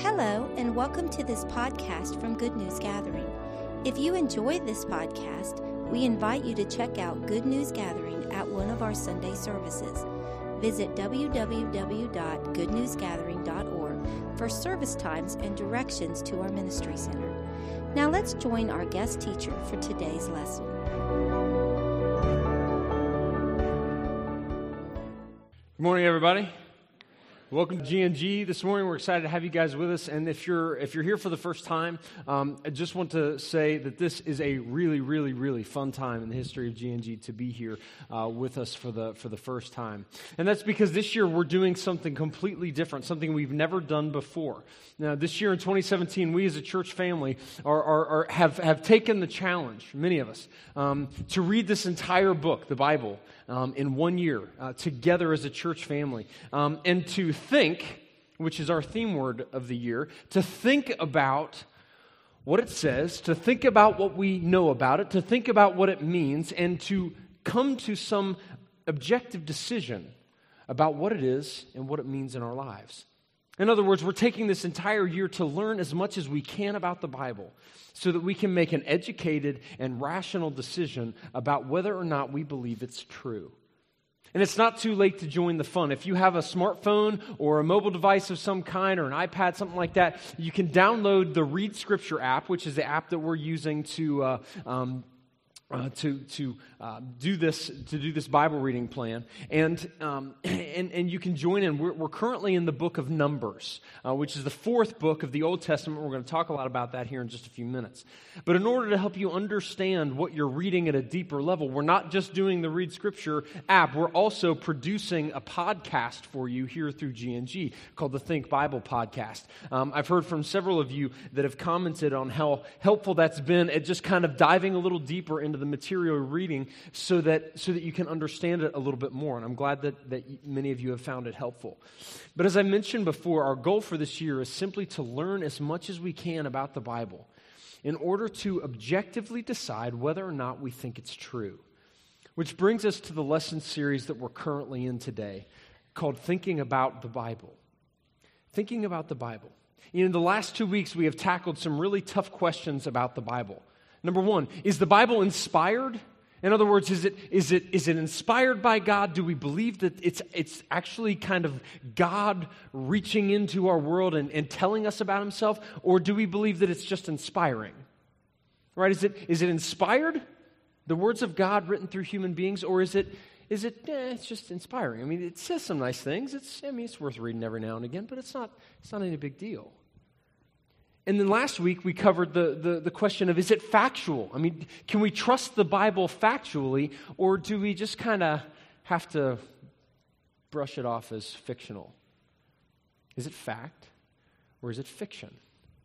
Hello, and welcome to this podcast from Good News Gathering. If you enjoy this podcast, we invite you to check out Good News Gathering at one of our Sunday services. Visit www.goodnewsgathering.org for service times and directions to our ministry center. Now let's join our guest teacher for today's lesson. Good morning, everybody. Welcome to G&G this morning. We're excited to have you guys with us. And if you're here for the first time, I just want to say that this is a really fun time in the history of G&G to be here with us for the first time. And that's because this year we're doing something completely different, something we've never done before. Now, this year in 2017, we as a church family have taken the challenge, many of us, to read this entire book, the Bible, in 1 year, together as a church family, and to think, which is our theme word of the year, to think about what it says, to think about what we know about it, to think about what it means, and to come to some objective decision about what it is and what it means in our lives. In other words, we're taking this entire year to learn as much as we can about the Bible so that we can make an educated and rational decision about whether or not we believe it's true. And it's not too late to join the fun. If you have a smartphone or a mobile device of some kind or an iPad, something like that, you can download the Read Scripture app, which is the app that we're using to do this Bible reading plan, and you can join in. We're currently in the book of Numbers, which is the fourth book of the Old Testament. We're going to talk a lot about that here in just a few minutes. But in order to help you understand what you're reading at a deeper level, we're not just doing the Read Scripture app. We're also producing a podcast for you here through G&G called the Think Bible Podcast. I've heard from several of you that have commented on how helpful that's been at just kind of diving a little deeper into the material you're reading so that you can understand it a little bit more. And I'm glad that many of you have found it helpful. But as I mentioned before, our goal for this year is simply to learn as much as we can about the Bible in order to objectively decide whether or not we think it's true. Which brings us to the lesson series that we're currently in today, called Thinking About the Bible. Thinking about the Bible. In the last 2 weeks, we have tackled some really tough questions about the Bible. Number one, is the Bible inspired? In other words, is it inspired by God? Do we believe that it's actually kind of God reaching into our world and telling us about himself? Or do we believe that it's just inspiring? Right? Is it inspired? The words of God written through human beings? Or it's just inspiring? I mean, it says some nice things. It's worth reading every now and again, but it's not any big deal. And then last week we covered the question of, is it factual? I mean, can we trust the Bible factually, or do we just kind of have to brush it off as fictional? Is it fact, or is it fiction?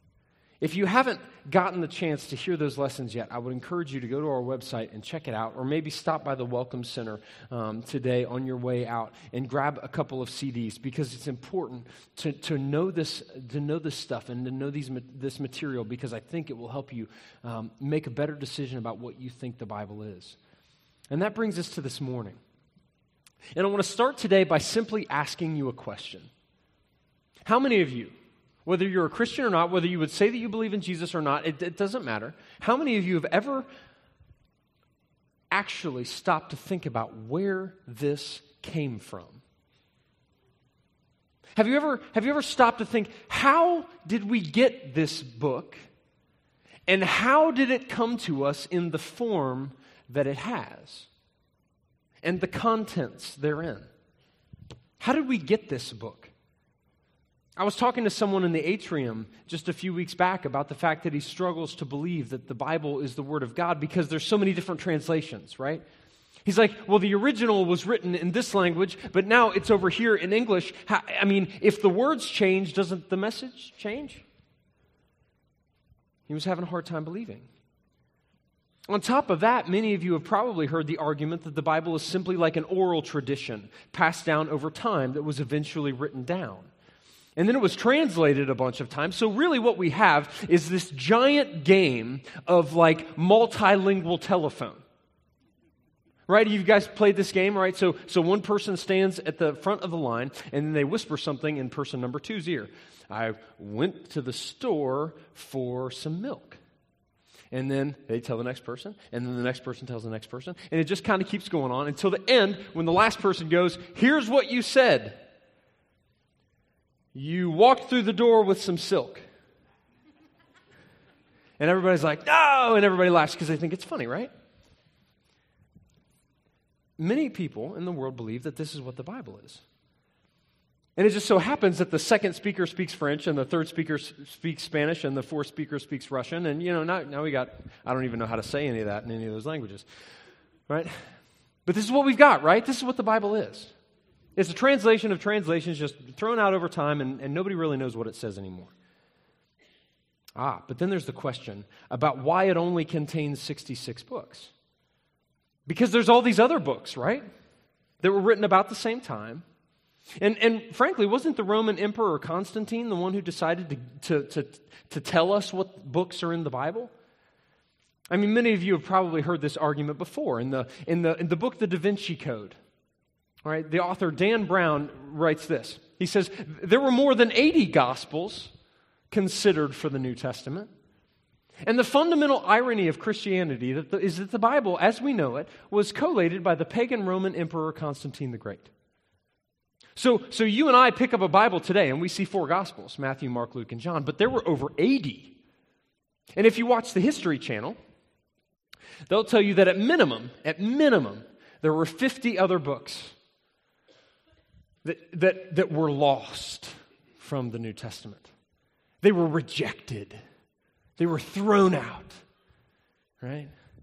If you haven't gotten the chance to hear those lessons yet, I would encourage you to go to our website and check it out, or maybe stop by the Welcome Center today on your way out and grab a couple of CDs, because it's important to know this stuff and to know this material, because I think it will help you make a better decision about what you think the Bible is. And that brings us to this morning. And I want to start today by simply asking you a question. How many of you, whether you're a Christian or not, whether you would say that you believe in Jesus or not, it doesn't matter. How many of you have ever actually stopped to think about where this came from? Have you ever stopped to think, how did we get this book? And how did it come to us in the form that it has? And the contents therein. How did we get this book? I was talking to someone in the atrium just a few weeks back about the fact that he struggles to believe that the Bible is the Word of God because there's so many different translations, right? He's like, well, the original was written in this language, but now it's over here in English. If the words change, doesn't the message change? He was having a hard time believing. On top of that, many of you have probably heard the argument that the Bible is simply like an oral tradition passed down over time that was eventually written down. And then it was translated a bunch of times. So really what we have is this giant game of like multilingual telephone. Right? You guys played this game, right? So one person stands at the front of the line, and then they whisper something in person number two's ear. I went to the store for some milk. And then they tell the next person, and then the next person tells the next person, and it just kind of keeps going on until the end when the last person goes, here's what you said. You walked through the door with some silk. And everybody's like, no! And everybody laughs because they think it's funny, right? Many people in the world believe that this is what the Bible is. And it just so happens that the second speaker speaks French, and the third speaker speaks Spanish, and the fourth speaker speaks Russian. And, now we got, I don't even know how to say any of that in any of those languages. Right? But this is what we've got, right? This is what the Bible is. It's a translation of translations just thrown out over time, and nobody really knows what it says anymore. But then there's the question about why it only contains 66 books. Because there's all these other books, right? That were written about the same time. And frankly, wasn't the Roman Emperor Constantine the one who decided to tell us what books are in the Bible? I mean, many of you have probably heard this argument before. In the book, The Da Vinci Code, all right, the author Dan Brown writes this. He says, there were more than 80 Gospels considered for the New Testament. And the fundamental irony of Christianity is that the Bible, as we know it, was collated by the pagan Roman Emperor Constantine the Great. So you and I pick up a Bible today and we see 4 Gospels, Matthew, Mark, Luke, and John, but there were over 80. And if you watch the History Channel, they'll tell you that at minimum, there were 50 other books that were lost from the New Testament. They were rejected. They were thrown out, right?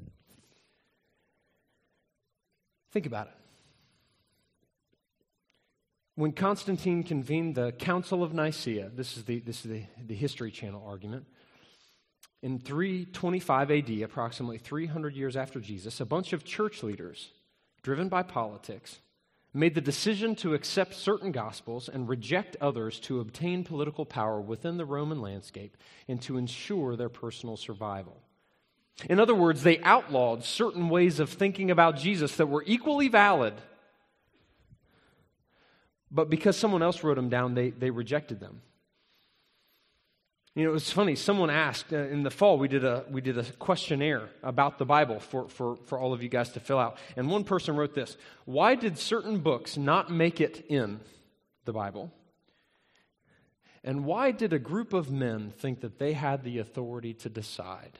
Think about it. When Constantine convened the Council of Nicaea, this is the History Channel argument, in 325 AD, approximately 300 years after Jesus, a bunch of church leaders, driven by politics, made the decision to accept certain gospels and reject others to obtain political power within the Roman landscape and to ensure their personal survival. In other words, they outlawed certain ways of thinking about Jesus that were equally valid, but because someone else wrote them down, they rejected them. It was funny. Someone asked in the fall. We did a questionnaire about the Bible for all of you guys to fill out. And one person wrote this: why did certain books not make it in the Bible? And why did a group of men think that they had the authority to decide?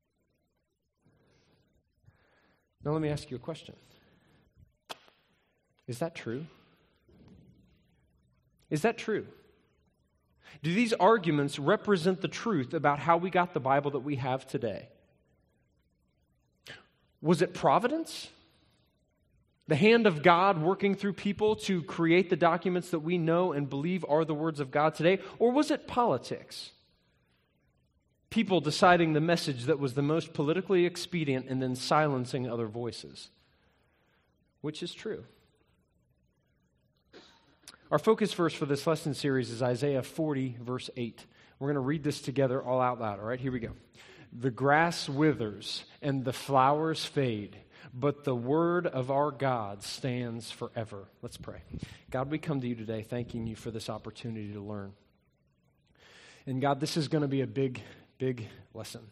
Now let me ask you a question. Is that true? Is that true? Do these arguments represent the truth about how we got the Bible that we have today? Was it providence? The hand of God working through people to create the documents that we know and believe are the words of God today? Or was it politics? People deciding the message that was the most politically expedient and then silencing other voices? Which is true? Our focus verse for this lesson series is Isaiah 40, verse 8. We're going to read this together all out loud, all right? Here we go. The grass withers and the flowers fade, but the word of our God stands forever. Let's pray. God, we come to you today thanking you for this opportunity to learn. And God, this is going to be a big, big lesson.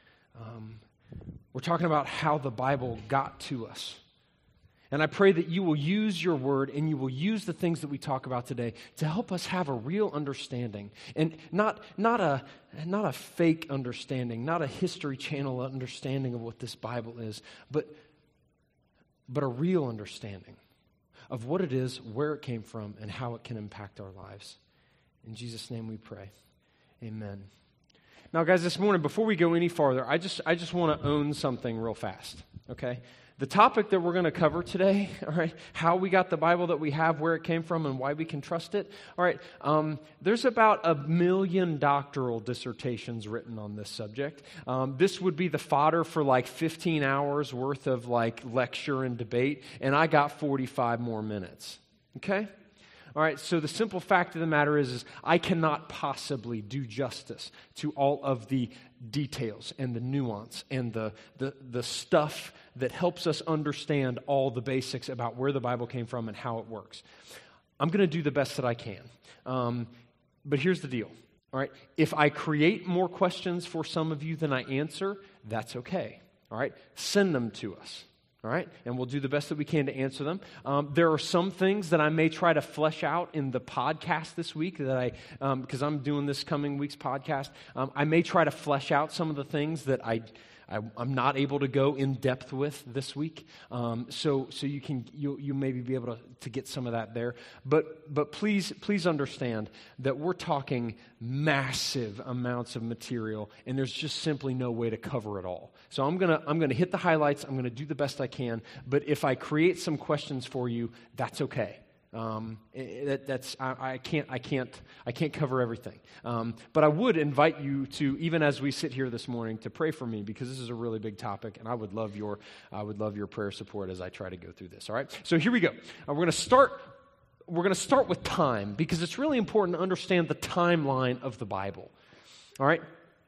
We're talking about how the Bible got to us. And I pray that you will use your word and you will use the things that we talk about today to help us have a real understanding. And not a fake understanding, not a History Channel understanding of what this Bible is, but a real understanding of what it is, where it came from, and how it can impact our lives. In Jesus' name we pray. Amen. Now, guys, this morning, before we go any farther, I just want to own something real fast, okay? The topic that we're going to cover today, all right, how we got the Bible that we have, where it came from, and why we can trust it, all right, there's about 1 million doctoral dissertations written on this subject. This would be the fodder for like 15 hours worth of like lecture and debate, and I got 45 more minutes, okay? All right, so the simple fact of the matter is I cannot possibly do justice to all of the details and the nuance and the stuff that helps us understand all the basics about where the Bible came from and how it works. I'm going to do the best that I can. But here's the deal. All right, if I create more questions for some of you than I answer, that's okay. All right, send them to us. All right, and we'll do the best that we can to answer them. There are some things that I may try to flesh out in the podcast this week that because I'm doing this coming week's podcast, I may try to flesh out some of the things that I'm not able to go in depth with this week. So you maybe be able to get some of that there. But please understand that we're talking massive amounts of material, and there's just simply no way to cover it all. So I'm gonna hit the highlights. I'm gonna do the best I can. But if I create some questions for you, that's okay. I can't cover everything. But I would invite you to, even as we sit here this morning, to pray for me, because this is a really big topic, and I would love your prayer support as I try to go through this. All right. So here we go. We're going to start with time, because it's really important to understand the timeline of the Bible. All right.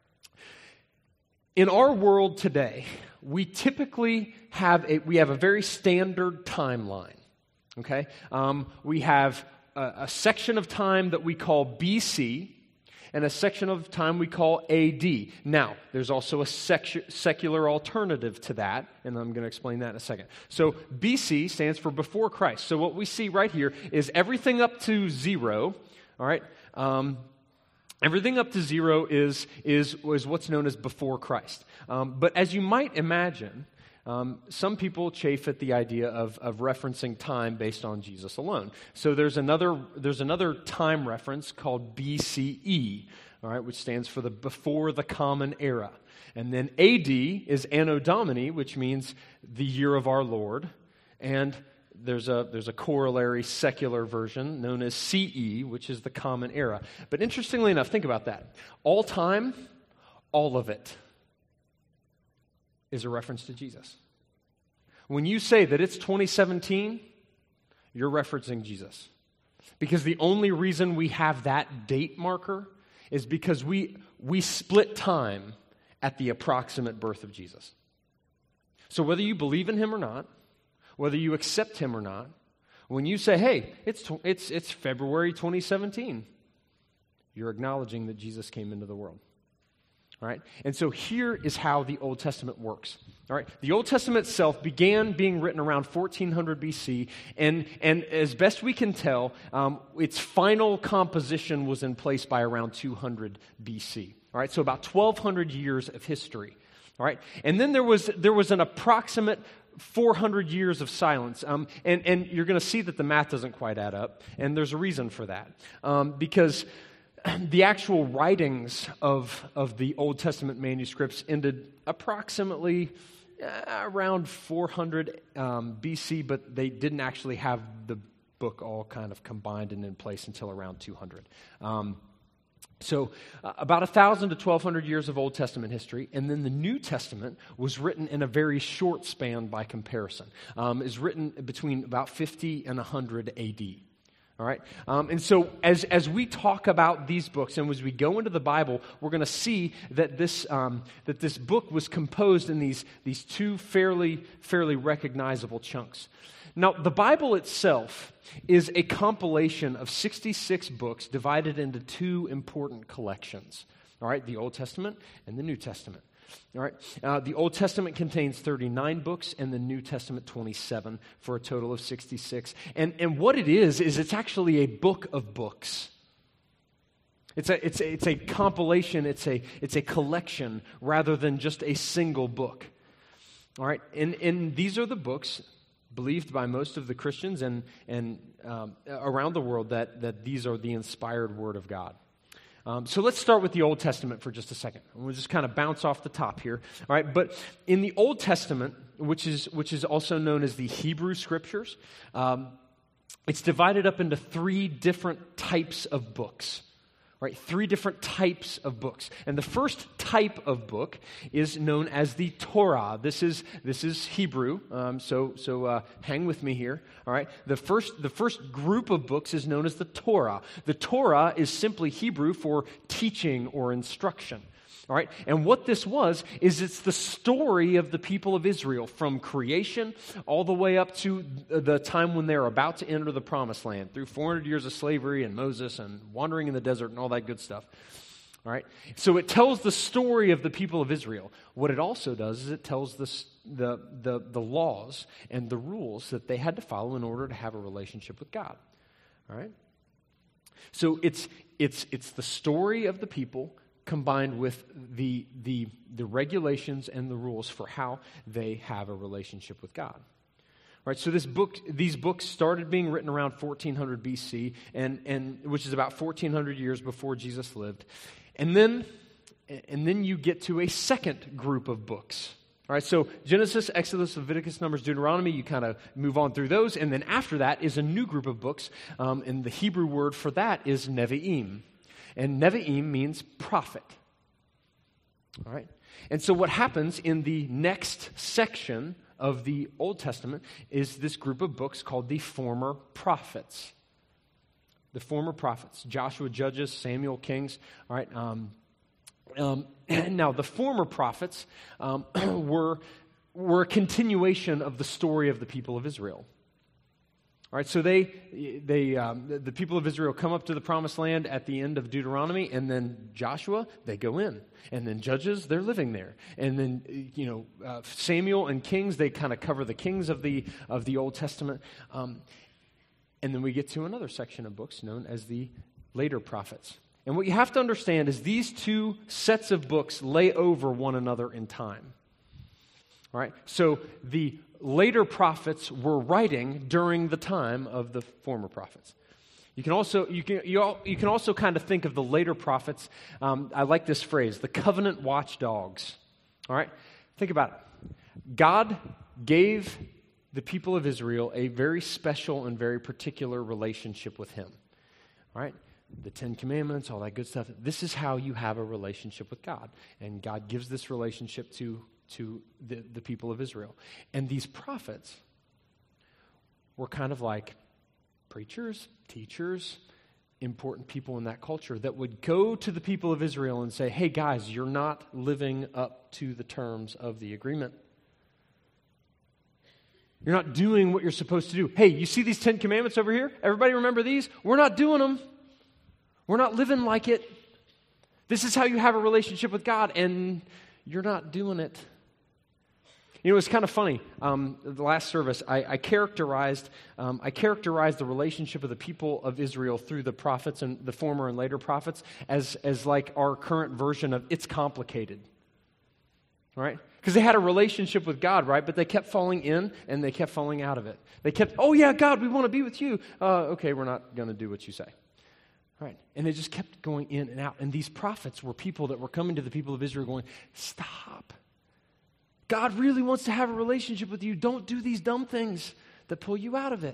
In our world today, we typically have a very standard timeline. Okay, we have a section of time that we call BC and a section of time we call AD. Now, there's also a secular alternative to that, and I'm going to explain that in a second. So BC stands for before Christ. So what we see right here is everything up to 0, all right? Everything up to 0 is what's known as before Christ. But as you might imagine, some people chafe at the idea of referencing time based on Jesus alone. So there's another time reference called BCE, all right, which stands for the before the common era. And then AD is Anno Domini, which means the year of our Lord. And there's a corollary secular version known as CE, which is the common era. But interestingly enough, think about that. All time, all of it is a reference to Jesus. When you say that it's 2017, you're referencing Jesus. Because the only reason we have that date marker is because we split time at the approximate birth of Jesus. So whether you believe in him or not, whether you accept him or not, when you say, hey, it's February 2017, you're acknowledging that Jesus came into the world. All right? And so here is how the Old Testament works. All right? The Old Testament itself began being written around 1400 BC, and as best we can tell, its final composition was in place by around 200 BC. All right? So about 1,200 years of history. All right? And then there was an approximate 400 years of silence. And you're going to see that the math doesn't quite add up, and there's a reason for that. Because the actual writings of the Old Testament manuscripts ended approximately around 400 BC, but they didn't actually have the book all kind of combined and in place until around 200. So about 1,000 to 1,200 years of Old Testament history, and then the New Testament was written in a very short span by comparison. It's written between about 50 and 100 AD. All right, and so as we talk about these books, and as we go into the Bible, we're going to see that this book was composed in these two fairly recognizable chunks. Now, the Bible itself is a compilation of 66 books divided into two important collections. All right, the Old Testament and the New Testament. All right, the Old Testament contains 39 books and the New Testament 27 for a total of 66. And what it is it's actually a book of books. It's a compilation, it's a collection rather than just a single book. All right, and these are the books believed by most of the Christians and around the world that these are the inspired Word of God. So let's start with the Old Testament for just a second. We'll just kind of bounce off the top here. All right, but in the Old Testament, which is also known as the Hebrew Scriptures, it's divided up into three different types of books. Right, three different types of books. And the first type of book is known as the Torah. This is Hebrew, so hang with me here. All right, the first group of books is known as the Torah. The Torah is simply Hebrew for teaching or instruction. All right, and what this is it's the story of the people of Israel from creation all the way up to the time when they're about to enter the Promised Land through 400 years of slavery and Moses and wandering in the desert and all that good stuff. All right, so it tells the story of the people of Israel. What it also does is it tells the laws and the rules that they had to follow in order to have a relationship with God. All right, so it's the story of the people combined with the regulations and the rules for how they have a relationship with God. All right, so these books started being written around 1400 BC, and which is about 1400 years before Jesus lived. And then you get to a second group of books. All right, so Genesis, Exodus, Leviticus, Numbers, Deuteronomy, you kind of move on through those, and then after that is a new group of books, and the Hebrew word for that is Nevi'im. And Nevi'im means prophet. All right? And so what happens in the next section of the Old Testament is this group of books called the former prophets. The former prophets. Joshua, Judges, Samuel, Kings. All right? Now, the former prophets were a continuation of the story of the people of Israel. All right, so the people of Israel come up to the Promised Land at the end of Deuteronomy, and then Joshua, they go in, and then Judges, they're living there, and then Samuel and Kings, they kind of cover the kings of the Old Testament, and then we get to another section of books known as the later prophets. And what you have to understand is these two sets of books lay over one another in time. All right, so the later prophets were writing during the time of the former prophets. You can also kind of think of the later prophets. I like this phrase, the covenant watchdogs. All right, think about it. God gave the people of Israel a very special and very particular relationship with Him. All right, the Ten Commandments, all that good stuff. This is how you have a relationship with God, and God gives this relationship to the people of Israel. And these prophets were kind of like preachers, teachers, important people in that culture that would go to the people of Israel and say, hey guys, you're not living up to the terms of the agreement. You're not doing what you're supposed to do. Hey, you see these 10 commandments over here? Everybody remember these? We're not doing them. We're not living like it. This is how you have a relationship with God, and you're not doing it. You know, it's kind of funny. The last service, I characterized the relationship of the people of Israel through the prophets and the former and later prophets as like our current version of it's complicated. All right? Because they had a relationship with God, right? But they kept falling in and they kept falling out of it. They kept, oh yeah, God, we want to be with you. Okay, we're not going to do what you say. All right? And they just kept going in and out. And these prophets were people that were coming to the people of Israel going, stop. God really wants to have a relationship with you. Don't do these dumb things that pull you out of it.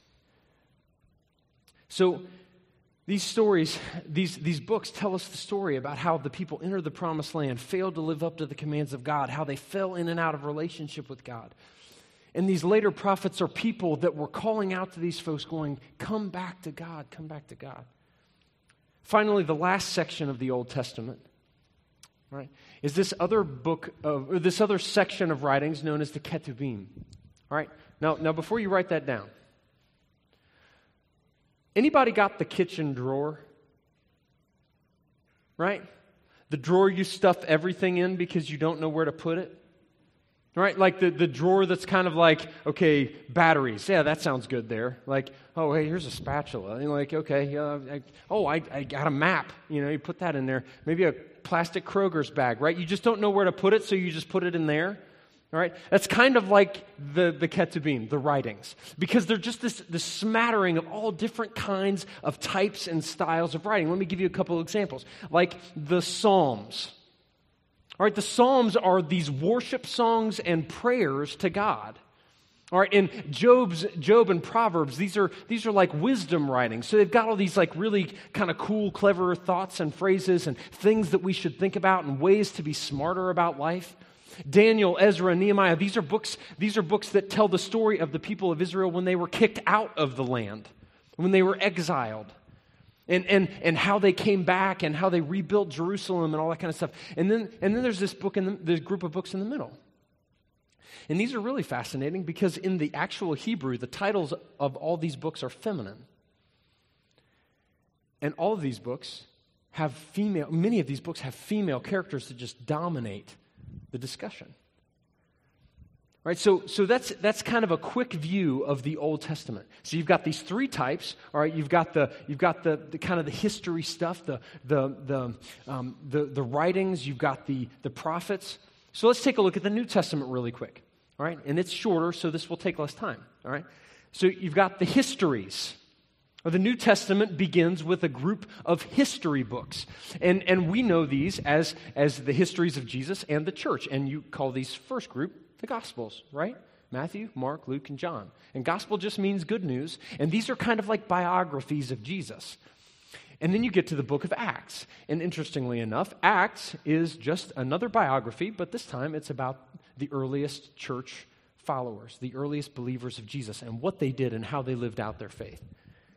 So these stories, these books tell us the story about how the people entered the Promised Land, failed to live up to the commands of God, how they fell in and out of relationship with God. And these later prophets are people that were calling out to these folks going, come back to God, come back to God. Finally, the last section of the Old Testament, right, is this other section of writings known as the Ketuvim. All right, now before you write that down, anybody got the kitchen drawer? Right? The drawer you stuff everything in because you don't know where to put it? Right? Like the drawer that's kind of like, okay, batteries. Yeah, that sounds good there. Like, oh, hey, here's a spatula. And like, okay, I got a map. You know, you put that in there. Maybe a plastic Kroger's bag, right? You just don't know where to put it, so you just put it in there. All right? That's kind of like the Ketuvim, the writings. Because they're just this smattering of all different kinds of types and styles of writing. Let me give you a couple of examples. Like the Psalms. All right, the Psalms are these worship songs and prayers to God. All right, and Job and Proverbs, these are like wisdom writings. So they've got all these like really kind of cool, clever thoughts and phrases and things that we should think about and ways to be smarter about life. Daniel, Ezra, Nehemiah, these are books that tell the story of the people of Israel when they were kicked out of the land, when they were exiled, and how they came back and how they rebuilt Jerusalem and all that kind of stuff. And then there's this group of books in the middle. And these are really fascinating because in the actual Hebrew, the titles of all these books are feminine. And all of these books have many of these books have female characters that just dominate the discussion. Right, so that's kind of a quick view of the Old Testament. So you've got these three types. All right, you've got the kind of the history stuff, the writings. You've got the prophets. So let's take a look at the New Testament really quick. All right, and it's shorter, so this will take less time. All right, so you've got the histories. The New Testament begins with a group of history books, and we know these as the histories of Jesus and the church. And you call these first group the Gospels, right? Matthew, Mark, Luke, and John. And gospel just means good news. And these are kind of like biographies of Jesus. And then you get to the book of Acts. And interestingly enough, Acts is just another biography, but this time it's about the earliest church followers, the earliest believers of Jesus, and what they did and how they lived out their faith.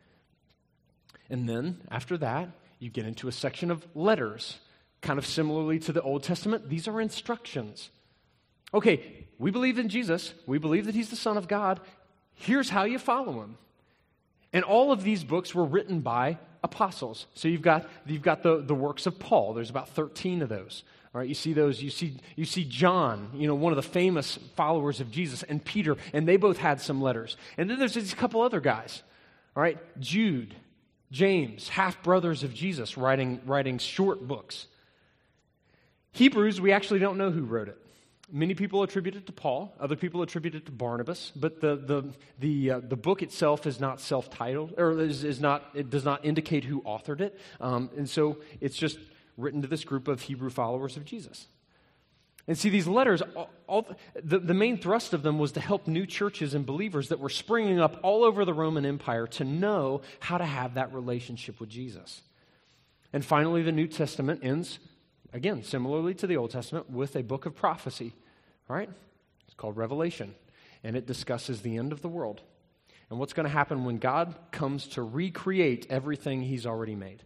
And then after that, you get into a section of letters, kind of similarly to the Old Testament. These are instructions. Okay, we believe in Jesus. We believe that he's the Son of God. Here's how you follow him. And all of these books were written by apostles. So you've got the works of Paul. There's about 13 of those. All right, you see those. You see John, one of the famous followers of Jesus, and Peter, and they both had some letters. And then there's these couple other guys. All right, Jude, James, half-brothers of Jesus, writing short books. Hebrews, we actually don't know who wrote it. Many people attribute it to Paul. Other people attribute it to Barnabas. But the book itself is not self-titled, or it does not indicate who authored it. And so it's just written to this group of Hebrew followers of Jesus. And see, these letters, the main thrust of them was to help new churches and believers that were springing up all over the Roman Empire to know how to have that relationship with Jesus. And finally, the New Testament ends, again, similarly to the Old Testament, with a book of prophecy. All right? It's called Revelation. And it discusses the end of the world and what's going to happen when God comes to recreate everything he's already made.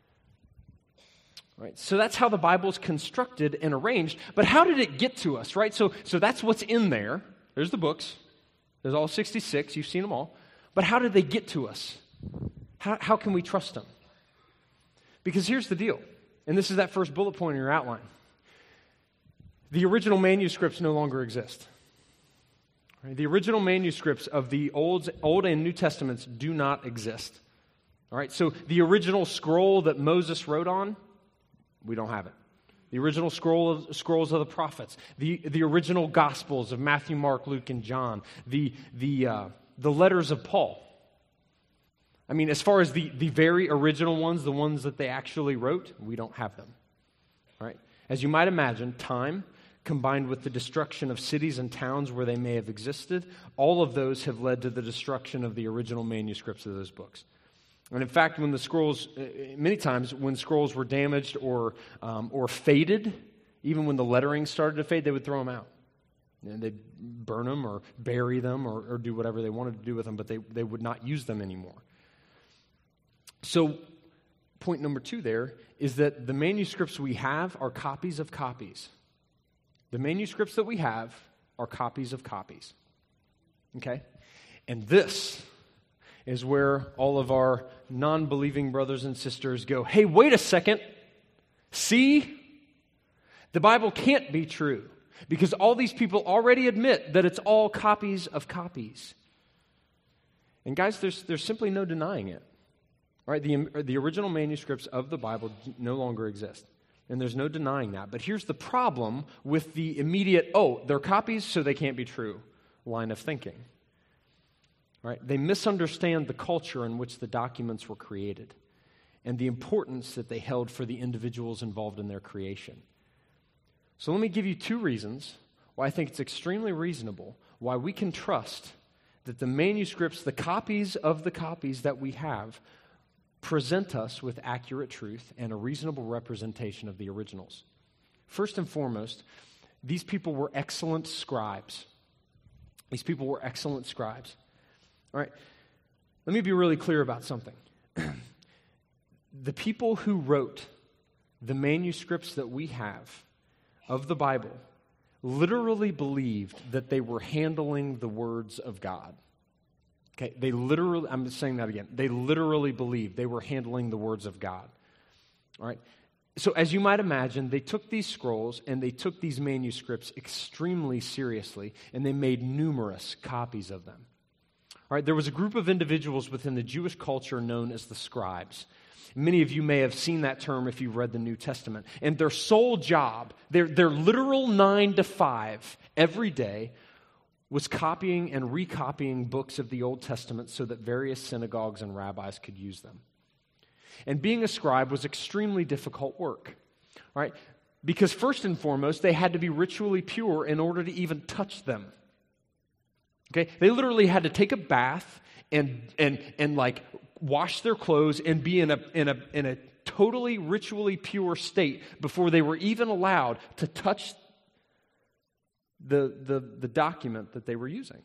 Right, so that's how the Bible's constructed and arranged. But how did it get to us, right? So that's what's in there. There's the books. There's all 66. You've seen them all. But how did they get to us? How can we trust them? Because here's the deal. And this is that first bullet point in your outline. The original manuscripts no longer exist. Right? The original manuscripts of the Old and New Testaments do not exist. All right, so the original scroll that Moses wrote on, we don't have it. The original scrolls of the prophets, the original Gospels of Matthew, Mark, Luke, and John, the letters of Paul. I mean, as far as the very original ones, the ones that they actually wrote, we don't have them. All right? As you might imagine, time combined with the destruction of cities and towns where they may have existed, all of those have led to the destruction of the original manuscripts of those books. And in fact, when the scrolls, many times when scrolls were damaged or faded, even when the lettering started to fade, they would throw them out. And they'd burn them or bury them or do whatever they wanted to do with them, but they would not use them anymore. So point number 2 there is that the manuscripts we have are copies of copies. The manuscripts that we have are copies of copies. Okay? And this is where all of our non-believing brothers and sisters go, hey, wait a second. See? The Bible can't be true because all these people already admit that it's all copies of copies. And guys, there's simply no denying it. All right, the original manuscripts of the Bible no longer exist. And there's no denying that. But here's the problem with the immediate, they're copies, so they can't be true line of thinking. Right? They misunderstand the culture in which the documents were created and the importance that they held for the individuals involved in their creation. So let me give you 2 reasons why I think it's extremely reasonable why we can trust that the manuscripts, the copies of the copies that we have, present us with accurate truth and a reasonable representation of the originals. First and foremost, these people were excellent scribes. These people were excellent scribes. All right, let me be really clear about something. The people who wrote the manuscripts that we have of the Bible literally believed that they were handling the words of God. Okay, I'm saying that again. They literally believed they were handling the words of God. All right. So as you might imagine, they took these scrolls and they took these manuscripts extremely seriously, and they made numerous copies of them. All right, there was a group of individuals within the Jewish culture known as the scribes. Many of you may have seen that term if you've read the New Testament. And their sole job, their literal 9 to 5 every day, was copying and recopying books of the Old Testament so that various synagogues and rabbis could use them. And being a scribe was extremely difficult work, right? Because first and foremost, they had to be ritually pure in order to even touch them. Okay? They literally had to take a bath and like wash their clothes and be in a totally ritually pure state before they were even allowed to touch the document that they were using.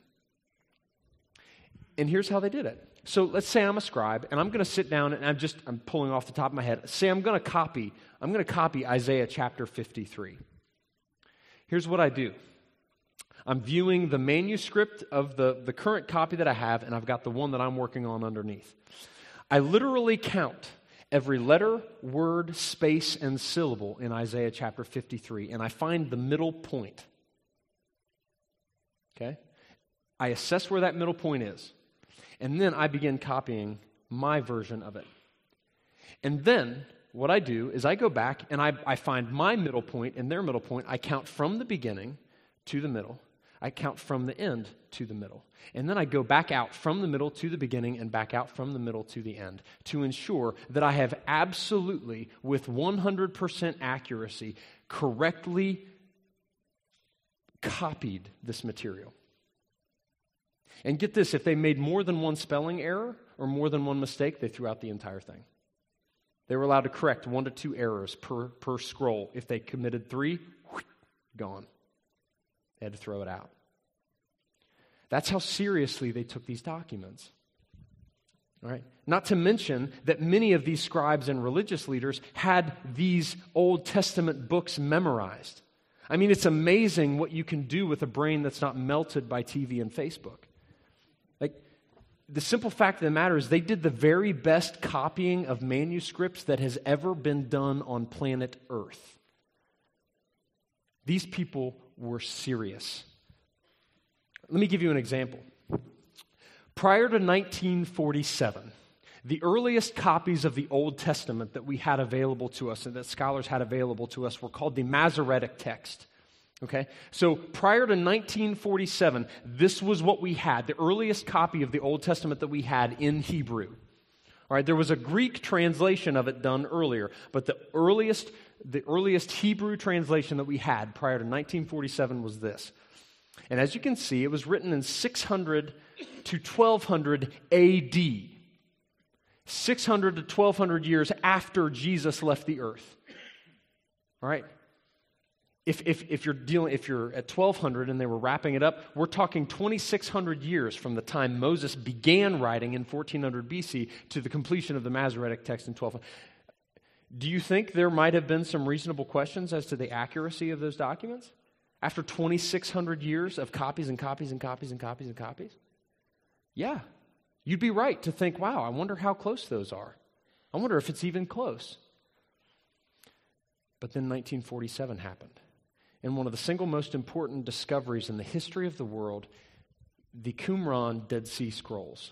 And here's how they did it. So let's say I'm a scribe, and I'm going to sit down, and I'm pulling off the top of my head. Say I'm going to copy Isaiah chapter 53. Here's what I do. I'm viewing the manuscript of the current copy that I have, and I've got the one that I'm working on underneath. I literally count every letter, word, space, and syllable in Isaiah chapter 53, and I find the middle point. Okay? I assess where that middle point is. And then I begin copying my version of it. And then what I do is I go back and I find my middle point and their middle point. I count from the beginning to the middle. I count from the end to the middle. And then I go back out from the middle to the beginning and back out from the middle to the end to ensure that I have absolutely, with 100% accuracy, correctly copied this material. And get this, if they made more than one spelling error or more than one mistake, they threw out the entire thing. They were allowed to correct 1 to 2 errors per scroll. If they committed 3, gone. They had to throw it out. That's how seriously they took these documents. All right? Not to mention that many of these scribes and religious leaders had these Old Testament books memorized. I mean, it's amazing what you can do with a brain that's not melted by TV and Facebook. Like, the simple fact of the matter is they did the very best copying of manuscripts that has ever been done on planet Earth. These people were serious. Let me give you an example. Prior to 1947, the earliest copies of the Old Testament that we had available to us and that scholars had available to us were called the Masoretic text. Okay? So prior to 1947, this was what we had, the earliest copy of the Old Testament that we had in Hebrew. All right, there was a Greek translation of it done earlier, but the earliest Hebrew translation that we had prior to 1947 was this. And as you can see, it was written in 600 to 1200 AD. 600 to 1200 years after Jesus left the earth. All right? If you're at 1200 and they were wrapping it up, we're talking 2600 years from the time Moses began writing in 1400 BC to the completion of the Masoretic text in 1200. Do you think there might have been some reasonable questions as to the accuracy of those documents? After 2600 years of copies and copies and copies and copies and copies? Yeah. You'd be right to think, wow, I wonder how close those are. I wonder if it's even close. But then 1947 happened. And one of the single most important discoveries in the history of the world, the Qumran Dead Sea Scrolls.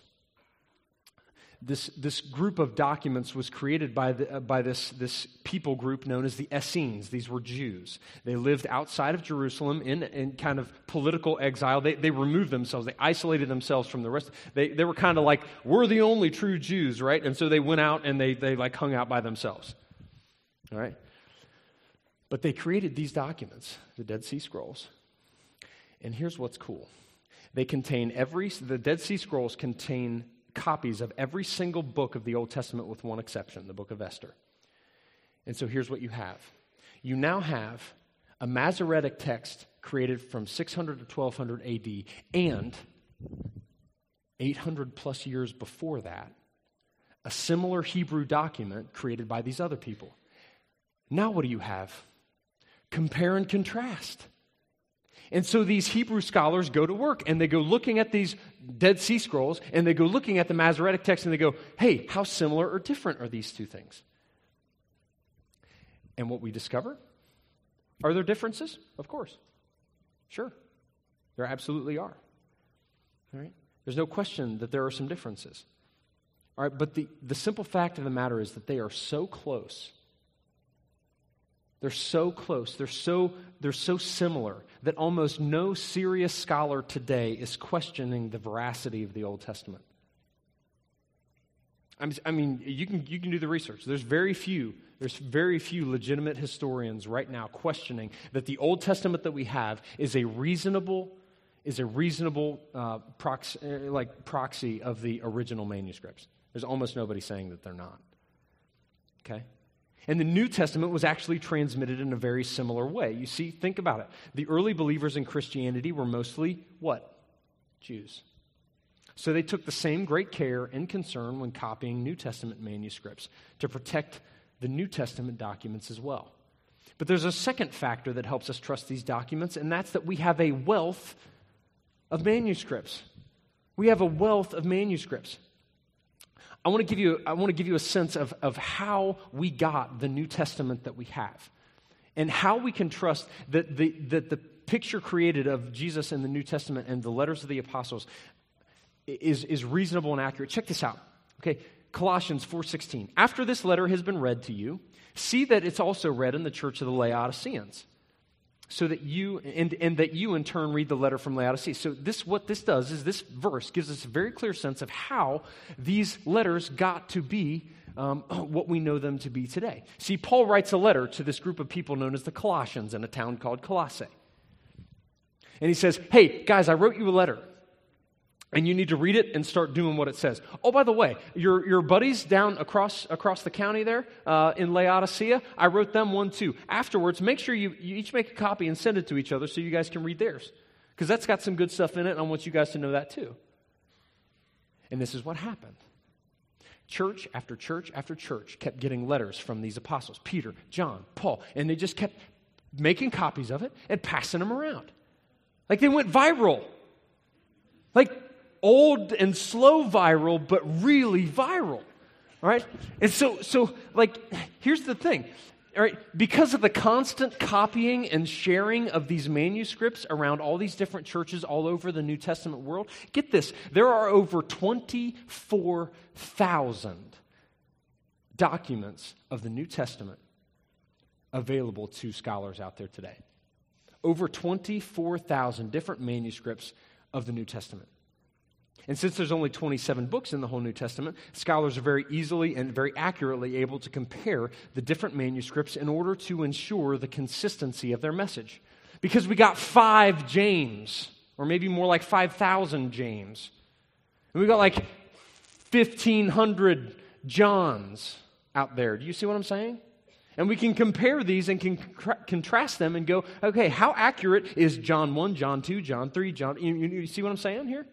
This group of documents was created by this people group known as the Essenes. These were Jews. They lived outside of Jerusalem in kind of political exile. They removed themselves. They isolated themselves from the rest. They were kind of like, we're the only true Jews, right? And so they went out and they like hung out by themselves. All right? But they created these documents, the Dead Sea Scrolls. And here's what's cool. The Dead Sea Scrolls contain copies of every single book of the Old Testament with one exception, the book of Esther. And so here's what you have. You now have a Masoretic text created from 600 to 1200 AD, and 800 plus years before that, a similar Hebrew document created by these other people. Now what do you have? Compare and contrast. And so these Hebrew scholars go to work, and they go looking at these Dead Sea Scrolls, and they go looking at the Masoretic text, and they go, hey, how similar or different are these two things? And what we discover? Are there differences? Of course. Sure. There absolutely are. All right? There's no question that there are some differences. All right, but the simple fact of the matter is that they are so close. They're so close. They're so similar that almost no serious scholar today is questioning the veracity of the Old Testament. I mean, you can do the research. There's very few legitimate historians right now questioning that the Old Testament that we have is a reasonable proxy of the original manuscripts. There's almost nobody saying that they're not. Okay? And the New Testament was actually transmitted in a very similar way. You see, think about it. The early believers in Christianity were mostly what? Jews. So they took the same great care and concern when copying New Testament manuscripts to protect the New Testament documents as well. But there's a second factor that helps us trust these documents, and that's that we have a wealth of manuscripts. We have a wealth of manuscripts. I want to give you a sense of how we got the New Testament that we have, and how we can trust that the picture created of Jesus in the New Testament and the letters of the apostles is reasonable and accurate. Check this out. Okay, Colossians 4:16. After this letter has been read to you, see that it's also read in the church of the Laodiceans, so that you and that you in turn read the letter from Laodicea. So what this does is this verse gives us a very clear sense of how these letters got to be what we know them to be today. See, Paul writes a letter to this group of people known as the Colossians in a town called Colossae. And he says, hey, guys, I wrote you a letter. And you need to read it and start doing what it says. Oh, by the way, your buddies down across the county there in Laodicea, I wrote them one too. Afterwards, make sure you each make a copy and send it to each other so you guys can read theirs. Because that's got some good stuff in it, and I want you guys to know that too. And this is what happened. Church after church after church kept getting letters from these apostles, Peter, John, Paul, and they just kept making copies of it and passing them around. Like they went viral. Like old and slow viral, but really viral. All right? And so here's the thing. All right, because of the constant copying and sharing of these manuscripts around all these different churches all over the New Testament world, get this, there are over 24,000 documents of the New Testament available to scholars out there today. Over 24,000 different manuscripts of the New Testament. And since there's only 27 books in the whole New Testament, scholars are very easily and very accurately able to compare the different manuscripts in order to ensure the consistency of their message. Because we got 5 James, or maybe more like 5,000 James. And we got like 1,500 Johns out there. Do you see what I'm saying? And we can compare these and can contrast them and go, okay, how accurate is John 1, John 2, John 3, John... You see what I'm saying here?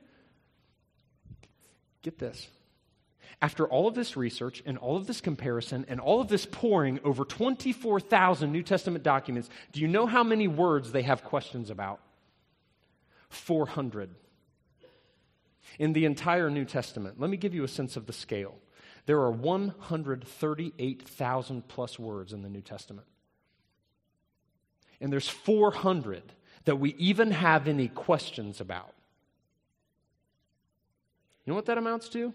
Get this. After all of this research and all of this comparison and all of this poring over 24,000 New Testament documents, do you know how many words they have questions about? 400. In the entire New Testament, let me give you a sense of the scale. There are 138,000 plus words in the New Testament. And there's 400 that we even have any questions about. You know what that amounts to?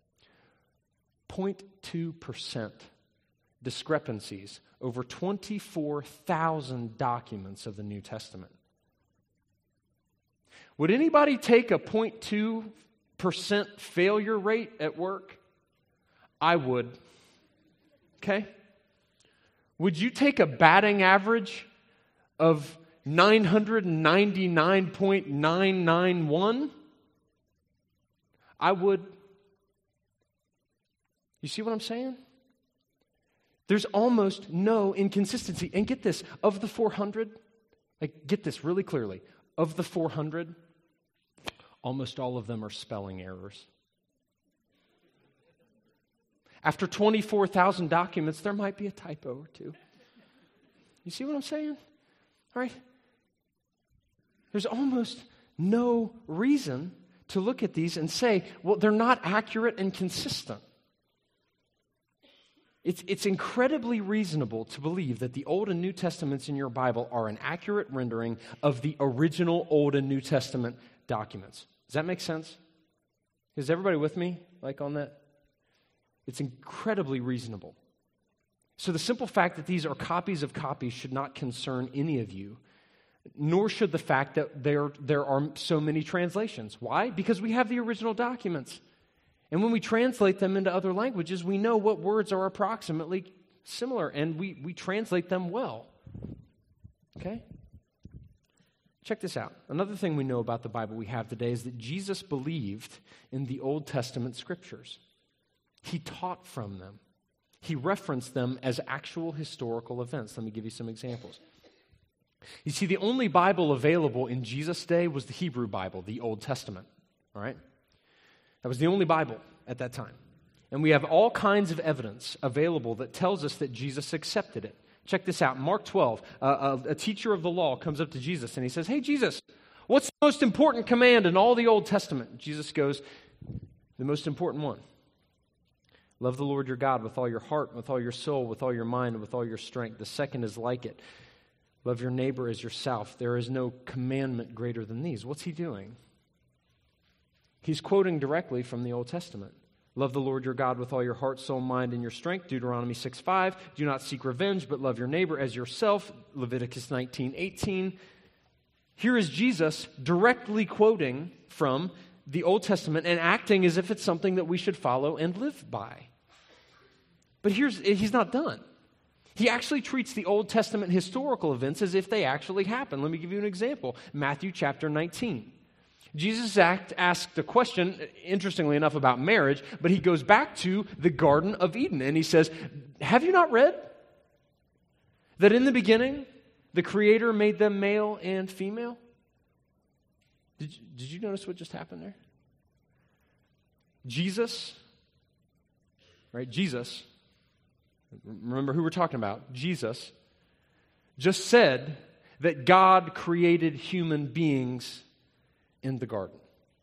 0.2% discrepancies over 24,000 documents of the New Testament. Would anybody take a 0.2% failure rate at work? I would. Okay? Would you take a batting average of 999.991, I would. You see what I'm saying? There's almost no inconsistency. And get this, of the 400, get this really clearly. Of the 400, almost all of them are spelling errors. After 24,000 documents, there might be a typo or two. You see what I'm saying? All right? There's almost no reason to look at these and say, well, they're not accurate and consistent. It's incredibly reasonable to believe that the Old and New Testaments in your Bible are an accurate rendering of the original Old and New Testament documents. Does that make sense? Is everybody with me, on that? It's incredibly reasonable. So the simple fact that these are copies of copies should not concern any of you, nor should the fact that there are so many translations. Why? Because we have the original documents. And when we translate them into other languages, we know what words are approximately similar, and we translate them well. Okay? Check this out. Another thing we know about the Bible we have today is that Jesus believed in the Old Testament scriptures. He taught from them. He referenced them as actual historical events. Let me give you some examples. You see, the only Bible available in Jesus' day was the Hebrew Bible, the Old Testament. All right? That was the only Bible at that time. And we have all kinds of evidence available that tells us that Jesus accepted it. Check this out. Mark 12, a teacher of the law comes up to Jesus and he says, "Hey, Jesus, what's the most important command in all the Old Testament?" Jesus goes, "The most important one. Love the Lord your God with all your heart, with all your soul, with all your mind, and with all your strength. The second is like it. Love your neighbor as yourself. There is no commandment greater than these." What's he doing? He's quoting directly from the Old Testament. Love the Lord your God with all your heart, soul, mind, and your strength. Deuteronomy 6:5. Do not seek revenge, but love your neighbor as yourself. Leviticus 19:18. Here is Jesus directly quoting from the Old Testament and acting as if it's something that we should follow and live by. But he's not done. He actually treats the Old Testament historical events as if they actually happened. Let me give you an example. Matthew chapter 19. Jesus asked a question, interestingly enough, about marriage, but he goes back to the Garden of Eden, and he says, "Have you not read that in the beginning the Creator made them male and female?" Did you notice what just happened there? Jesus, right? Jesus, remember who we're talking about? Jesus just said that God created human beings in the garden.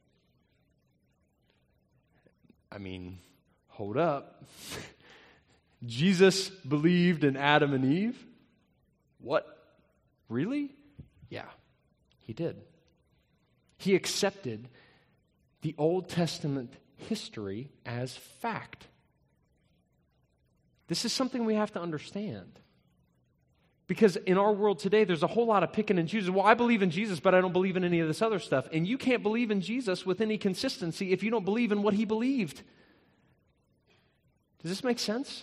I mean, hold up. Jesus believed in Adam and Eve? What? Really? Yeah, he did. He accepted the Old Testament history as fact. This is something we have to understand. Because in our world today, there's a whole lot of picking and choosing. Well, I believe in Jesus, but I don't believe in any of this other stuff. And you can't believe in Jesus with any consistency if you don't believe in what he believed. Does this make sense?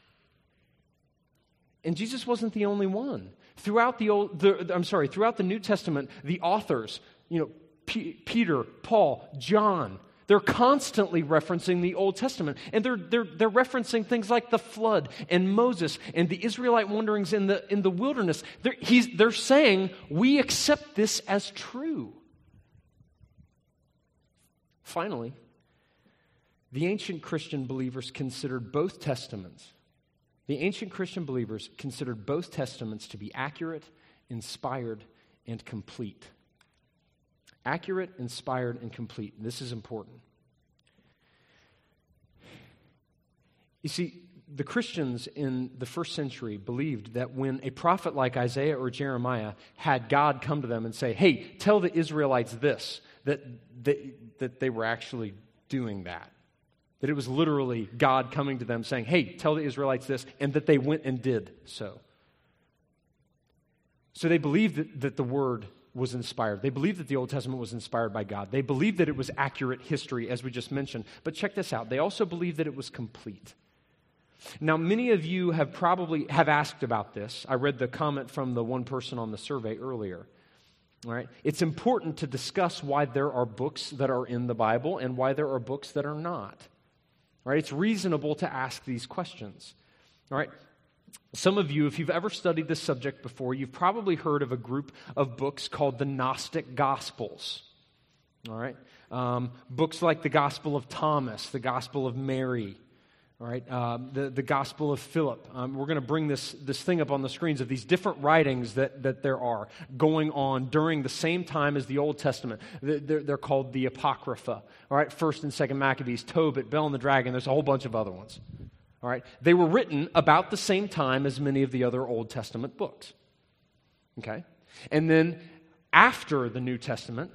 And Jesus wasn't the only one. Throughout the New Testament, the authors, Peter, Paul, John, they're constantly referencing the Old Testament. And they're referencing things like the flood and Moses and the Israelite wanderings in the wilderness. They're saying, we accept this as true. Finally, the ancient Christian believers considered both testaments. The ancient Christian believers considered both testaments to be accurate, inspired, and complete. Accurate, inspired, and complete. This is important. You see, the Christians in the first century believed that when a prophet like Isaiah or Jeremiah had God come to them and say, "Hey, tell the Israelites this," that they were actually doing that. That it was literally God coming to them saying, "Hey, tell the Israelites this," and that they went and did so. So they believed that the Word was inspired. They believed that the Old Testament was inspired by God. They believed that it was accurate history, as we just mentioned. But check this out. They also believed that it was complete. Now, many of you have probably asked about this. I read the comment from the one person on the survey earlier. All right? It's important to discuss why there are books that are in the Bible and why there are books that are not. All right? It's reasonable to ask these questions. All right? Some of you, if you've ever studied this subject before, you've probably heard of a group of books called the Gnostic Gospels. All right? Books like the Gospel of Thomas, the Gospel of Mary, all right? The Gospel of Philip. We're going to bring this thing up on the screens of these different writings that there are going on during the same time as the Old Testament. They're called the Apocrypha. All right? 1st and 2nd Maccabees, Tobit, Bel and the Dragon. There's a whole bunch of other ones. All right? They were written about the same time as many of the other Old Testament books. Okay? And then after the New Testament,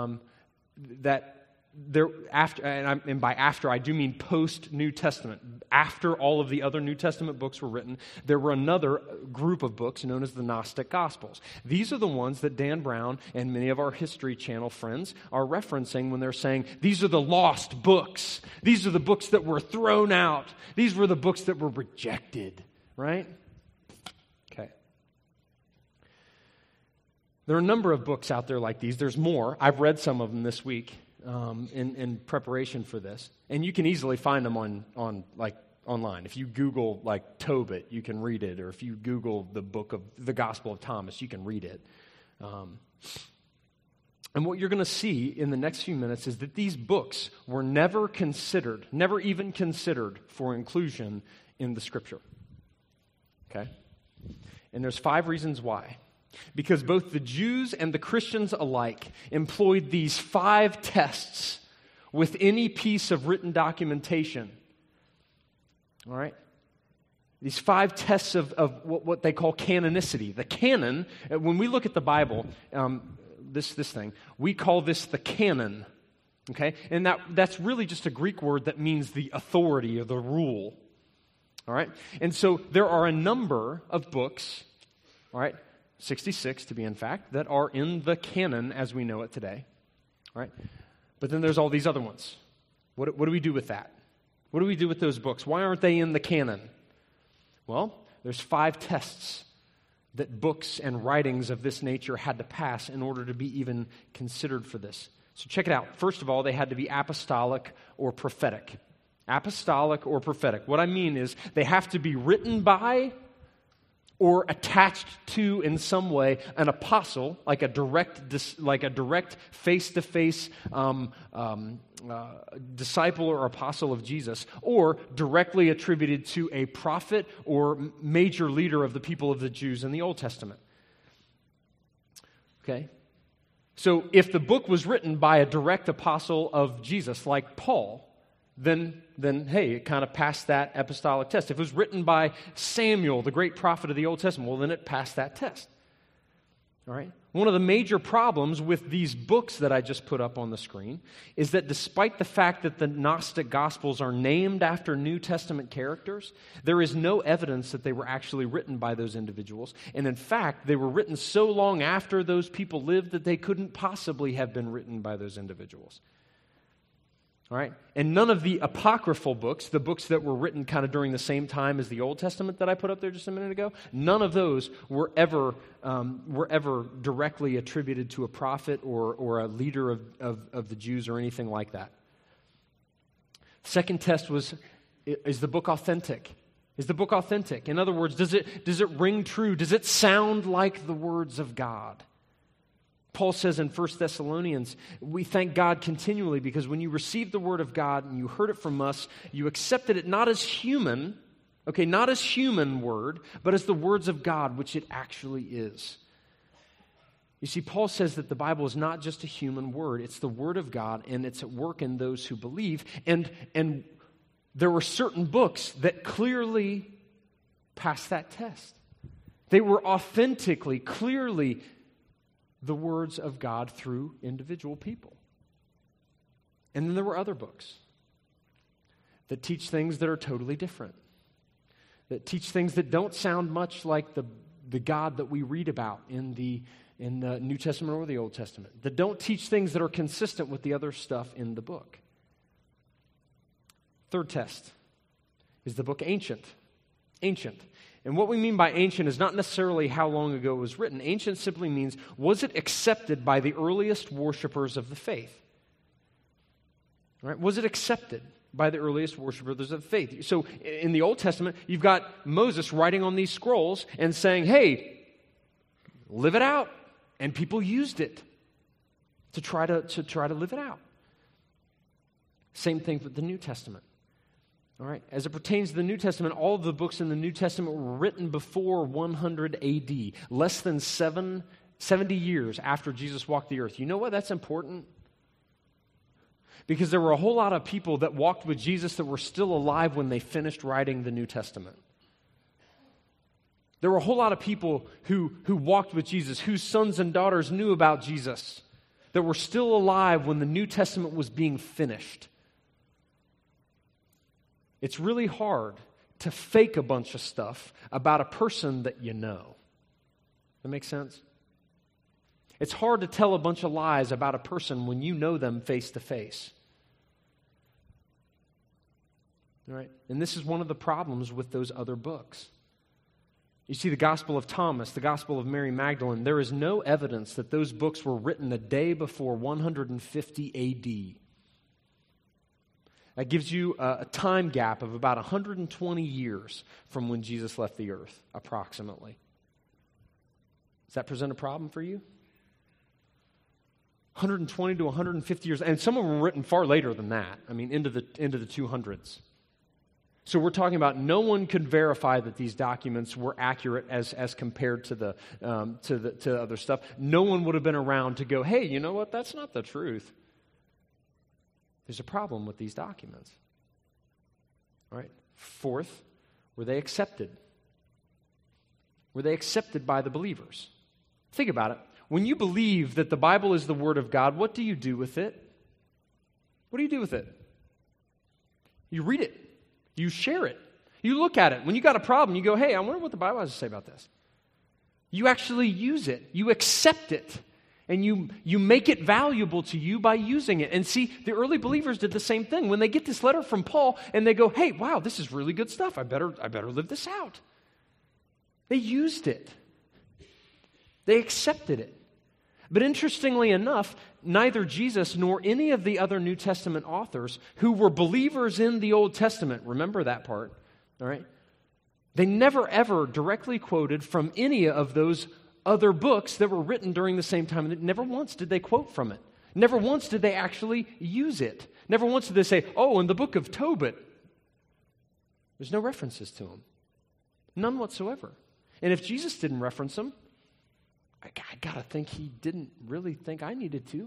and by after I do mean post New Testament. After all of the other New Testament books were written, there were another group of books known as the Gnostic Gospels. These are the ones that Dan Brown and many of our History Channel friends are referencing when they're saying, these are the lost books. These are the books that were thrown out. These were the books that were rejected, right? Okay. There are a number of books out there like these. There's more. I've read some of them this week in preparation for this. And you can easily find them on online. If you Google like Tobit, you can read it. Or if you Google the book of the Gospel of Thomas, you can read it. And what you're going to see in the next few minutes is that these books were never even considered for inclusion in the Scripture. Okay? And there's 5 reasons why. Because both the Jews and the Christians alike employed these 5 tests with any piece of written documentation. All right? These 5 tests of what they call canonicity. The canon, when we look at the Bible, this thing, we call this the canon. Okay? And that's really just a Greek word that means the authority or the rule. All right? And so there are a number of books, all right, 66 to be in fact, that are in the canon as we know it today. All right? But then there's all these other ones. What do we do with that? What do we do with those books? Why aren't they in the canon? Well, there's 5 tests that books and writings of this nature had to pass in order to be even considered for this. So check it out. First of all, they had to be apostolic or prophetic. Apostolic or prophetic. What I mean is they have to be written by or attached to in some way an apostle, like a direct face-to-face disciple or apostle of Jesus, or directly attributed to a prophet or major leader of the people of the Jews in the Old Testament. Okay? So if the book was written by a direct apostle of Jesus, like Paul, then hey, it kind of passed that apostolic test. If it was written by Samuel, the great prophet of the Old Testament, well, then it passed that test. All right? One of the major problems with these books that I just put up on the screen is that despite the fact that the Gnostic Gospels are named after New Testament characters, there is no evidence that they were actually written by those individuals. And in fact, they were written so long after those people lived that they couldn't possibly have been written by those individuals. All right? And none of the apocryphal books, the books that were written kind of during the same time as the Old Testament that I put up there just a minute ago, none of those were ever directly attributed to a prophet or a leader of the Jews or anything like that. Second test was, is the book authentic? Is the book authentic? In other words, does it ring true? Does it sound like the words of God? Paul says in 1 Thessalonians, we thank God continually because when you received the word of God and you heard it from us, you accepted it not as human, okay, not as human word, but as the words of God, which it actually is. You see, Paul says that the Bible is not just a human word, it's the word of God, and it's at work in those who believe. And there were certain books that clearly passed that test. They were authentically, clearly the words of God through individual people. And then there were other books that teach things that are totally different, that teach things that don't sound much like the God that we read about in the New Testament or the Old Testament, that don't teach things that are consistent with the other stuff in the book. Third test Is the book ancient? Ancient. And what we mean by ancient is not necessarily how long ago it was written. Ancient simply means, was it accepted by the earliest worshipers of the faith? Right? Was it accepted by the earliest worshipers of the faith? So in the Old Testament, you've got Moses writing on these scrolls and saying, hey, live it out. And people used it to try to live it out. Same thing with the New Testament. All right. As it pertains to the New Testament, all of the books in the New Testament were written before 100 AD, less than 70 years after Jesus walked the earth. You know why that's important? Because there were a whole lot of people that walked with Jesus that were still alive when they finished writing the New Testament. There were a whole lot of people who walked with Jesus, whose sons and daughters knew about Jesus, that were still alive when the New Testament was being finished. It's really hard to fake a bunch of stuff about a person that you know. That makes sense? It's hard to tell a bunch of lies about a person when you know them face to face. All right? And this is one of the problems with those other books. You see, the Gospel of Thomas, the Gospel of Mary Magdalene, there is no evidence that those books were written a day before 150 AD. That gives you a time gap of about 120 years from when Jesus left the earth, approximately. Does that present a problem for you? 120 to 150 years, and some of them were written far later than that. I mean, into the 200s. So we're talking about no one could verify that these documents were accurate as compared to to other stuff. No one would have been around to go, hey, you know what? That's not the truth. There's a problem with these documents. All right. Fourth, were they accepted? Were they accepted by the believers? Think about it. When you believe that the Bible is the Word of God, what do you do with it? What do you do with it? You read it. You share it. You look at it. When you got a problem, you go, hey, I wonder what the Bible has to say about this. You actually use it. You accept it. And you make it valuable to you by using it. And see, the early believers did the same thing. When they get this letter from Paul and they go, hey, wow, this is really good stuff. I better live this out. They used it. They accepted it. But interestingly enough, neither Jesus nor any of the other New Testament authors who were believers in the Old Testament, remember that part, all right? They never ever directly quoted from any of those other books that were written during the same time. Never once did they quote from it. Never once did they actually use it. Never once did they say, oh, in the book of Tobit. There's no references to them. None whatsoever. And if Jesus didn't reference them, I got to think he didn't really think I needed to.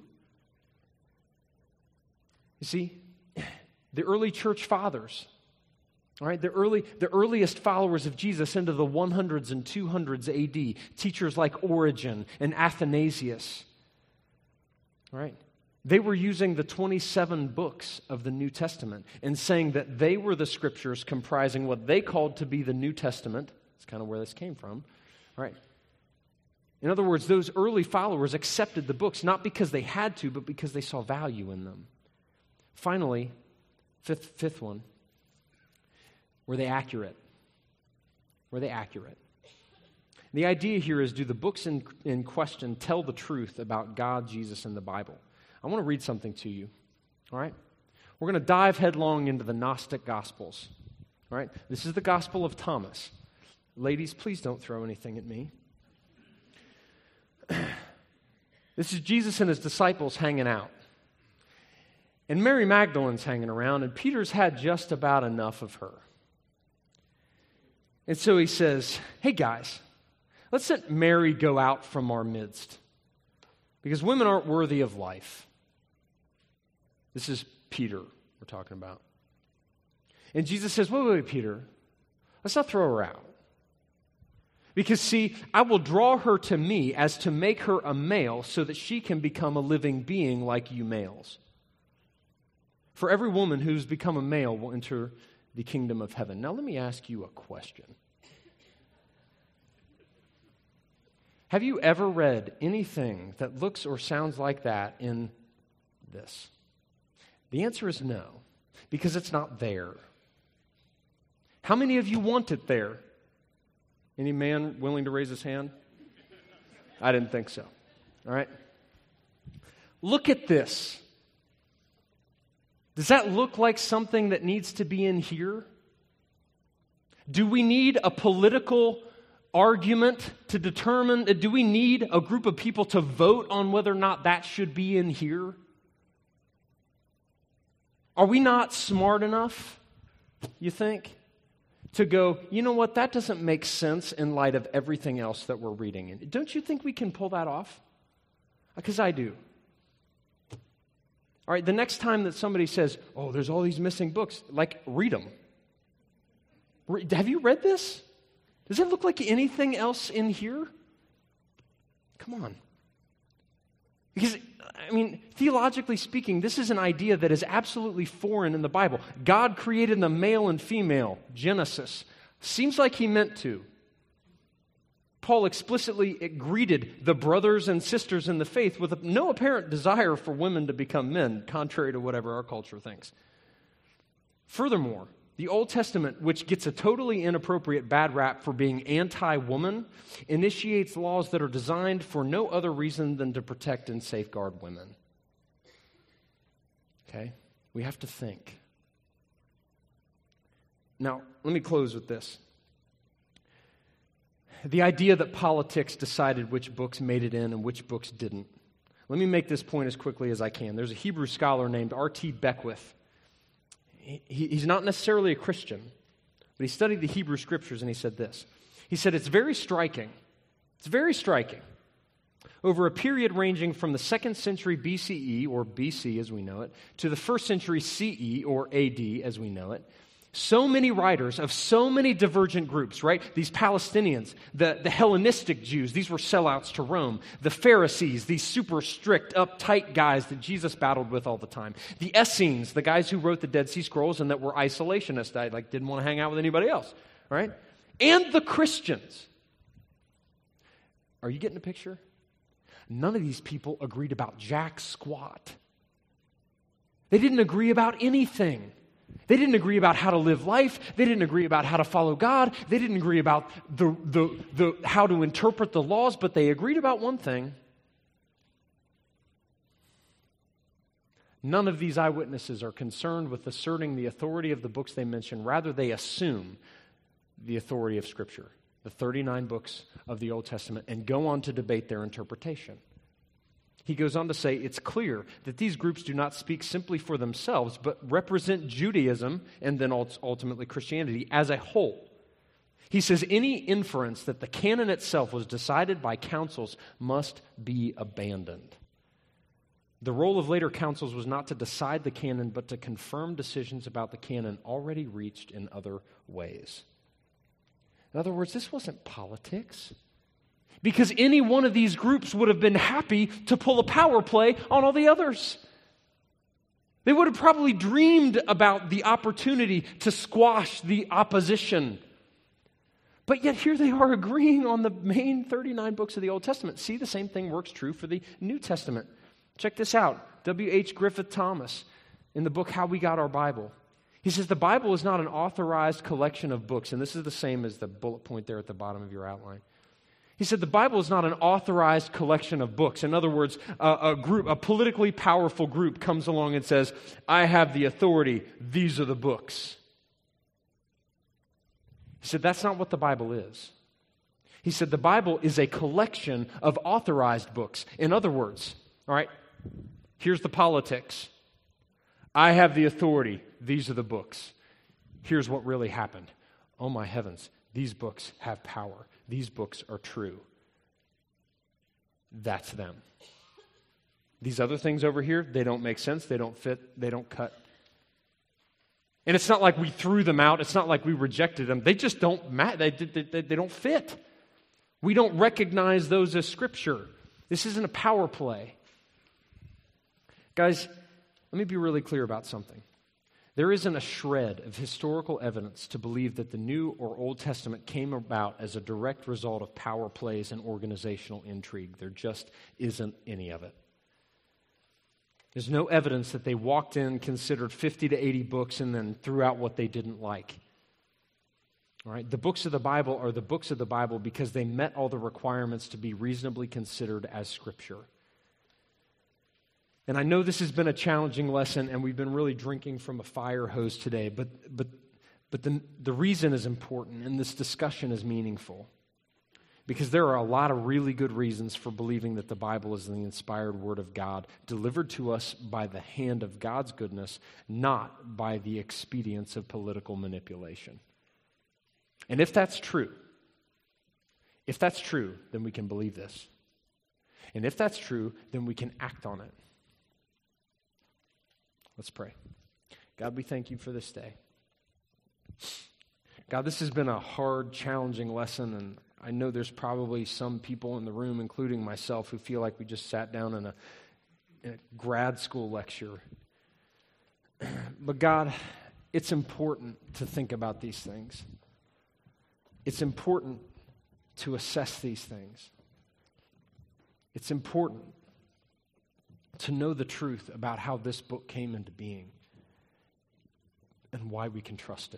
You see, the early church fathers, all right, the earliest followers of Jesus into the 100s and 200s AD, teachers like Origen and Athanasius, all right, they were using the 27 books of the New Testament and saying that they were the scriptures comprising what they called to be the New Testament. That's kind of where this came from, all right. In other words, those early followers accepted the books not because they had to, but because they saw value in them. Finally, fifth one, were they accurate? Were they accurate? The idea here is, do the books in question tell the truth about God, Jesus, and the Bible? I want to read something to you, all right? We're going to dive headlong into the Gnostic Gospels, all right? This is the Gospel of Thomas. Ladies, please don't throw anything at me. This is Jesus and his disciples hanging out. And Mary Magdalene's hanging around, and Peter's had just about enough of her. And so he says, hey guys, let's let Mary go out from our midst, because women aren't worthy of life. This is Peter we're talking about. And Jesus says, wait, Peter, let's not throw her out. Because, see, I will draw her to me as to make her a male so that she can become a living being like you males. For every woman who's become a male will enter the kingdom of heaven. Now, let me ask you a question. Have you ever read anything that looks or sounds like that in this? The answer is no, because it's not there. How many of you want it there? Any man willing to raise his hand? I didn't think so. All right. Look at this. Does that look like something that needs to be in here? Do we need a political argument to determine, do we need a group of people to vote on whether or not that should be in here? Are we not smart enough, you think, to go, you know what, that doesn't make sense in light of everything else that we're reading? And don't you think we can pull that off? Because I do. All right, the next time that somebody says, oh, there's all these missing books, like, read them. Have you read this? Does it look like anything else in here? Come on. Because, I mean, theologically speaking, this is an idea that is absolutely foreign in the Bible. God created the male and female, Genesis. Seems like he meant to. Paul explicitly greeted the brothers and sisters in the faith with no apparent desire for women to become men, contrary to whatever our culture thinks. Furthermore, the Old Testament, which gets a totally inappropriate bad rap for being anti-woman, initiates laws that are designed for no other reason than to protect and safeguard women. Okay? We have to think. Now, let me close with this. The idea that politics decided which books made it in and which books didn't. Let me make this point as quickly as I can. There's a Hebrew scholar named R.T. Beckwith. He's not necessarily a Christian, but he studied the Hebrew Scriptures, and he said this. He said, it's very striking. It's very striking. Over a period ranging from the 2nd century BCE, or BC as we know it, to the 1st century CE, or AD as we know it, so many writers of so many divergent groups, right? These Palestinians, the Hellenistic Jews, these were sellouts to Rome. The Pharisees, these super strict, uptight guys that Jesus battled with all the time. The Essenes, the guys who wrote the Dead Sea Scrolls and that were isolationists, didn't want to hang out with anybody else, right? And the Christians. Are you getting a picture? None of these people agreed about jack squat. They didn't agree about anything. They didn't agree about how to live life. They didn't agree about how to follow God. They didn't agree about the how to interpret the laws, but they agreed about one thing. None of these eyewitnesses are concerned with asserting the authority of the books they mention. Rather, they assume the authority of Scripture, the 39 books of the Old Testament, and go on to debate their interpretation. He goes on to say, it's clear that these groups do not speak simply for themselves, but represent Judaism and then ultimately Christianity as a whole. He says any inference that the canon itself was decided by councils must be abandoned. The role of later councils was not to decide the canon, but to confirm decisions about the canon already reached in other ways. In other words, this wasn't politics. Because any one of these groups would have been happy to pull a power play on all the others. They would have probably dreamed about the opportunity to squash the opposition. But yet here they are agreeing on the main 39 books of the Old Testament. See, the same thing works true for the New Testament. Check this out. W.H. Griffith Thomas, in the book How We Got Our Bible. He says the Bible is not an authorized collection of books. And this is the same as the bullet point there at the bottom of your outline. He said the Bible is not an authorized collection of books. In other words, a politically powerful group comes along and says, I have the authority, these are the books. He said that's not what the Bible is. He said the Bible is a collection of authorized books. In other words, all right, here's the politics. I have the authority, these are the books. Here's what really happened. Oh my heavens, these books have power. These books are true. That's them. These other things over here, they don't make sense, they don't fit, they don't cut. And it's not like we threw them out, it's not like we rejected them. They just don't matter, they don't fit. We don't recognize those as Scripture. This isn't a power play. Guys, let me be really clear about something. There isn't a shred of historical evidence to believe that the New or Old Testament came about as a direct result of power plays and organizational intrigue. There just isn't any of it. There's no evidence that they walked in, considered 50 to 80 books, and then threw out what they didn't like. All right? The books of the Bible are the books of the Bible because they met all the requirements to be reasonably considered as Scripture. And I know this has been a challenging lesson, and we've been really drinking from a fire hose today, but the reason is important, and this discussion is meaningful. Because there are a lot of really good reasons for believing that the Bible is the inspired Word of God, delivered to us by the hand of God's goodness, not by the expedients of political manipulation. And if that's true, then we can believe this. And if that's true, then we can act on it. Let's pray. God, we thank you for this day. God, this has been a hard, challenging lesson, and I know there's probably some people in the room, including myself, who feel like we just sat down in a grad school lecture. But God, it's important to think about these things. It's important to assess these things. It's important to know the truth about how this book came into being and why we can trust it.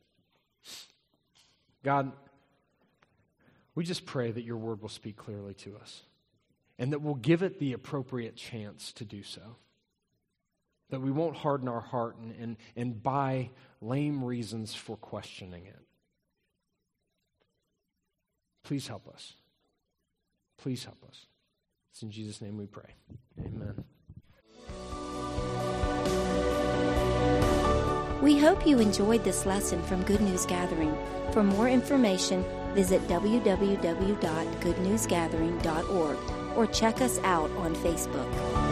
God, we just pray that your word will speak clearly to us and that we'll give it the appropriate chance to do so. That we won't harden our heart and buy lame reasons for questioning it. Please help us. Please help us. It's in Jesus' name we pray. Amen. We hope you enjoyed this lesson from Good News Gathering. For more information, visit www.goodnewsgathering.org or check us out on Facebook.